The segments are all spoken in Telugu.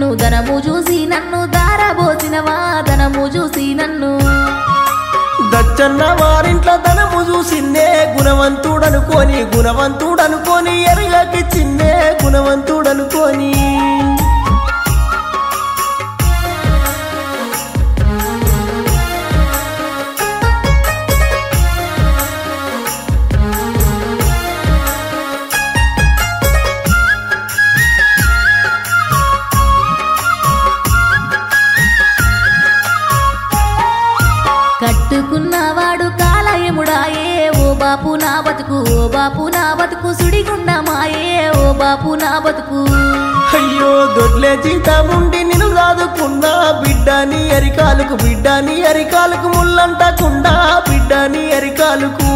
నన్ను ధనము చూసి నన్ను దారబోసినవా ధనము చూసి నన్ను దచ్చన్న వారింట్ల ధనము చూసిందే గుణవంతుడనుకోని ఎరగకి చిన్నే గుణవంతుడనుకోని కట్టుకున్నవాడు కాలయముడాయే ఓ బాపు నా బతుకు సుడిగుండమాయే ఓ బాపు నా బతుకు అయ్యో దొడ్లే జీతముండి నిన్ను దాదుకున్నా బిడ్డని అరికాలకు ముల్లంటకుండా బిడ్డని అరికాలకు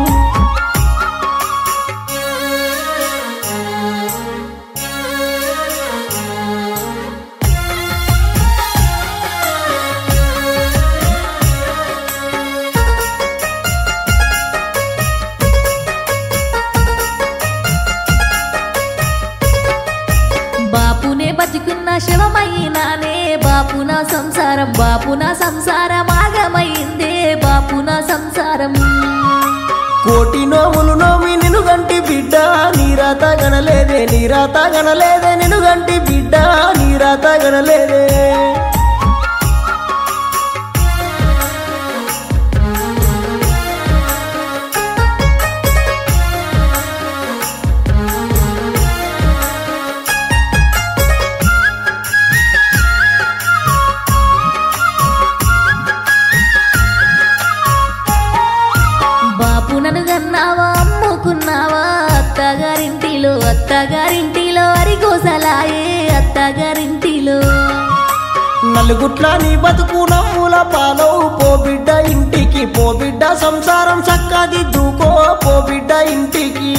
బాపునే బతికున్న శవమైనానే బాపున సంసారం ఆగమైందే బాపున సంసారం కోటి నోములు నోమి నిన్ను గంటి బిడ్డ నీరాత గనలేదే నిన్ను గంటి బిడ్డ నీరాత గనలేదే నన్ను గన్నావా అమ్ముకున్నావా అత్తగారింటిలో అరిగోసలాయే అత్తగారింటిలో నలుగుట్ల నీ బతుకు నమ్ముల పాలవు పో బిడ్డ సంసారం చక్కదిద్దుకో పో బిడ్డ ఇంటికి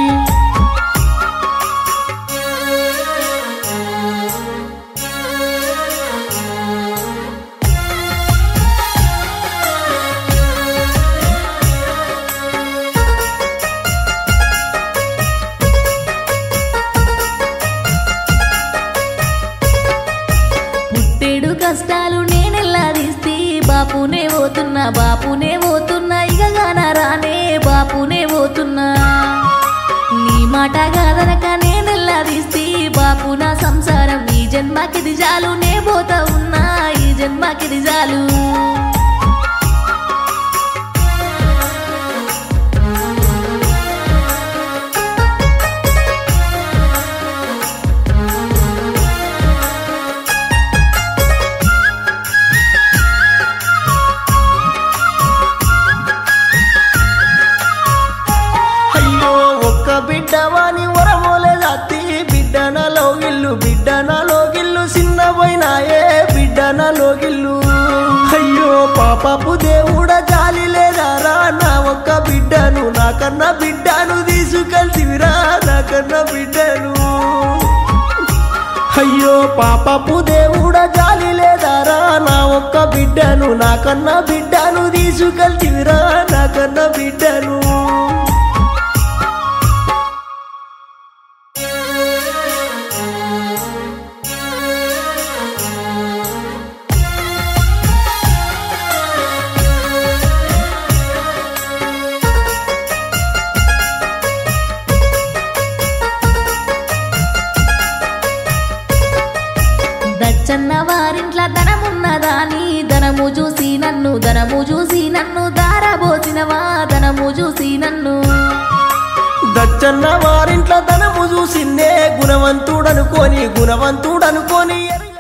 కష్టాలు నేనెల్లాదిస్తే బాపునే పోతున్నా ఇక గానరానే బాపునే పోతున్నా నీ మాట కాదనక నేనెల్లాదిస్తే బాపు నా సంసారం ఈ జన్మకిది చాలు నే పోతా ఉన్నా ఈ జన్మకిది చాలు బిడ్డవాని వరమోలే దాతి బిడ్డనలో గిల్లు చిన్నపోయినాయే బిడ్డనలో గిల్లు అయ్యో పాపపు దేవుడ జాలి లేదారా నా ఒక్క బిడ్డను నాకన్నా బిడ్డను తీసుకెళ్తివిరా నాకన్నా బిడ్డను అయ్యో పాపపు దేవుడ జాలి లేదారా నా ఒక్క బిడ్డను నాకన్నా బిడ్డను తీసుకెళ్తివిరా నాకన్నా బిడ్డను దచ్చన్న వారింట్ల ధనమున్నదాని ధనము చూసి నన్ను దారబోసినవా ధనము చూసి నన్ను దచ్చన్న వారింట్ల ధనము చూసిందే గుణవంతుడనుకోని